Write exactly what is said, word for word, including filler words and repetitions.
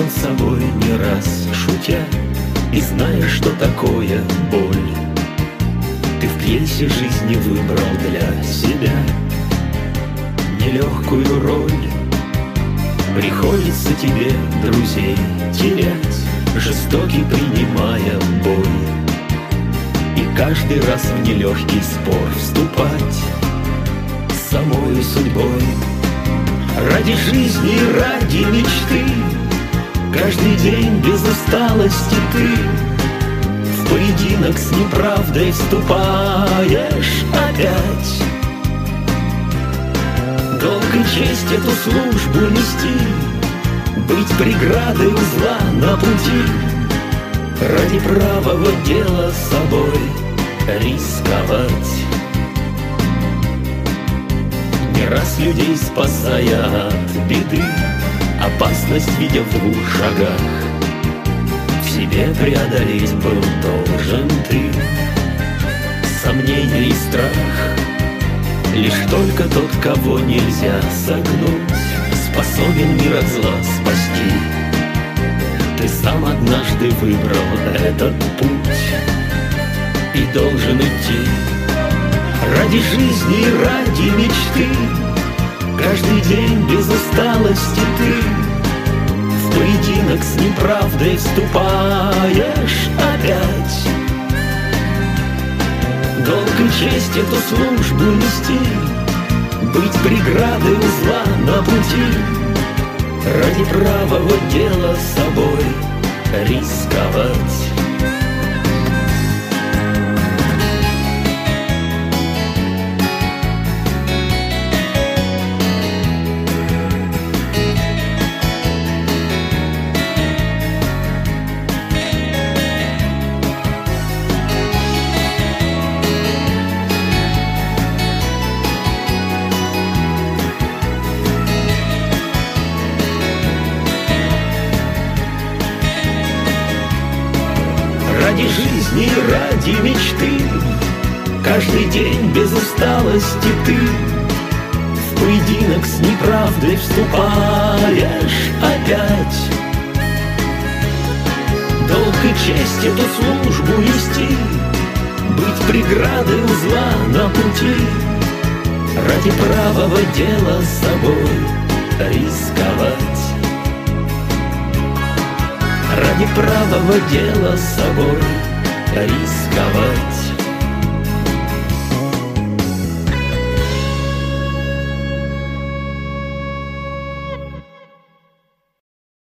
сам с собой не раз шутя, и зная, что такое боль, ты в пьесе жизни выбрал для себя нелегкую роль. Приходится тебе друзей терять, жестокий принимая бой, и каждый раз в нелегкий спор вступать с самою судьбой. Ради жизни, ради мечты каждый день без усталости ты в поединок с неправдой вступаешь опять. Долг и честь эту службу нести, быть преградой у зла на пути, ради правого дела с собой рисковать. Не раз людей спасая от беды, опасность видя в двух шагах, в себе преодолеть был должен ты сомнения и страх. Лишь только тот, кого нельзя согнуть, способен мир от зла спасти. Ты сам однажды выбрал этот путь и должен идти. Ради жизни, ради мечты каждый день без усталости ты в поединок с неправдой вступаешь опять. Долг и честь эту службу нести, быть преградой у зла на пути, ради правого дела с собой рисковать. Ради жизни, ради мечты каждый день без усталости ты в поединок с неправдой вступаешь опять. Долг и честь эту службу нести, быть преградой у зла на пути, ради правого дела с собой рисковать. Ради правого дела с собой рисковать.